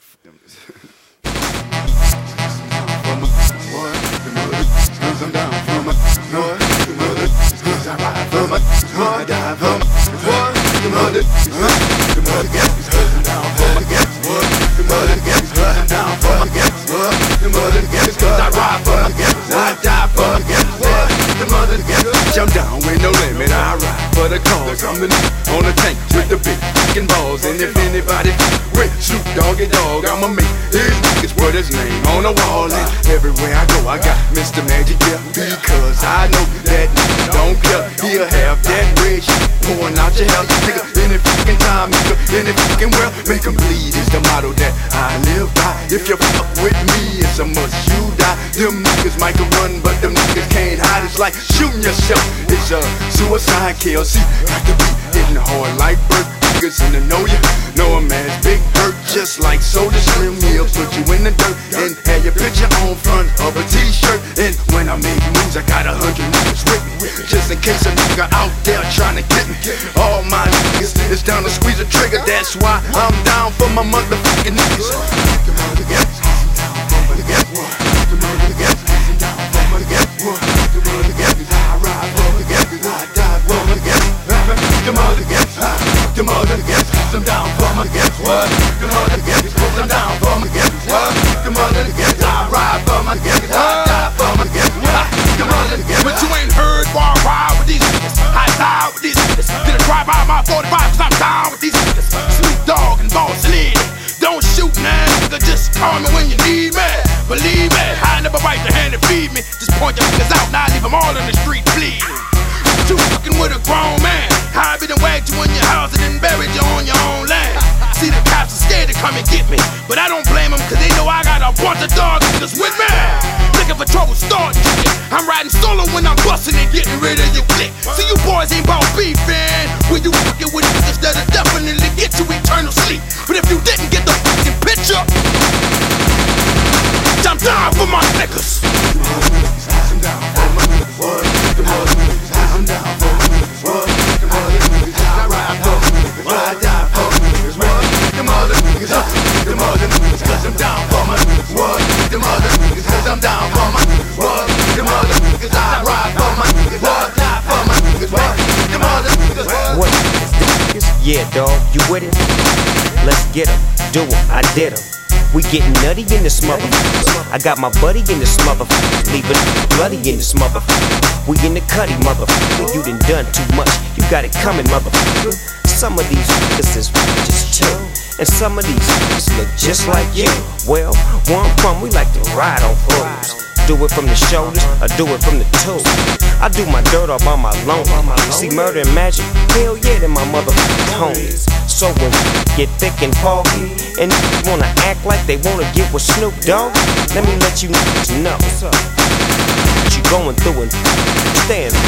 I'm down with no limit, I ride for the cause. I'm the nigga on the tank with the big fucking balls. And if anybody with Snoop Doggy Dogg, I'ma make his niggas put his name on the wall. And everywhere I go, I got Mr. Magic here, because I know that nigga don't care. He'll have that red shit pouring out your house, nigga. Any fucking time, nigga, any fucking world, make 'em bleed is the motto that I live by. If you fuck with me, it's a must you die. Them niggas might can run, but them niggas can't hide. It's like shooting yourself. It's a suicide kill. See, got to be hitting hard like Burt. Niggas in the know ya, know a man's big hurt. Just like Soulja Slim, he'll put you in the dirt and have your picture on front of a t-shirt. And when I make moves, I got 100 niggas with me, just in case a nigga out there trying to get me. All my niggas, it's down to squeeze a trigger. That's why I'm down for my motherfucking niggas. I'm down for my guess what? Come on, guess what? I'm down for my guess what? Come on, guess I ride for my guess. I die for my guess what? Come on, guess. But you ain't heard why I ride with these niggas. I die with these niggas. Did a drive by my 45 cause I'm down with these niggas. Snoop Dogg and Boss Lady. Don't shoot now, nigga, just call me when you need me. Believe me, I never bite the hand and feed me. Just point your niggas out, now leave them all in the street bleeding. You fucking with a grown man. I be done wagged you in your house and then buried you on your own land. See, the cops are scared to come and get me, but I don't blame them, cause they know I got a bunch of dog niggas with me. Looking for trouble, start shit. I'm riding solo when I'm busting and getting rid of your clique. See, you boys ain't bout beefing. When you fucking with niggas that'll definitely get you eternal sleep. But if you didn't get the fucking picture, I'm down for my niggas. I'm down for my niggas. What? I'm down for my niggas. What? I ride for my niggas. I die for my niggas. What? Them other niggas. Them other niggas. Cause I'm down for my niggas. What? Them other niggas. Cause I'm down for my niggas. What? Them other niggas. I ride for my niggas. What? Die for my niggas. What? Them other niggas. What? Yeah, dog, you with it? Let's get 'em, do 'em, I did 'em. We getting nutty in this motherfucker. I got my buddy in this motherfucker. Leaving bloody in this motherfucker. We in the cutty, motherfucker. You done too much. You got it coming, motherfucker. Some of these niggas is just chill, and some of these niggas look just like you. Well, where I'm from, we like to ride on fools. Do it from the shoulders, or do it from the toes. I do my dirt all by my loan. See murder and magic, hell yeah, they're my motherfucking homies. So when we get thick and foggy, and niggas wanna act like they wanna get with Snoop Dogg, let me let you know what you going through and stand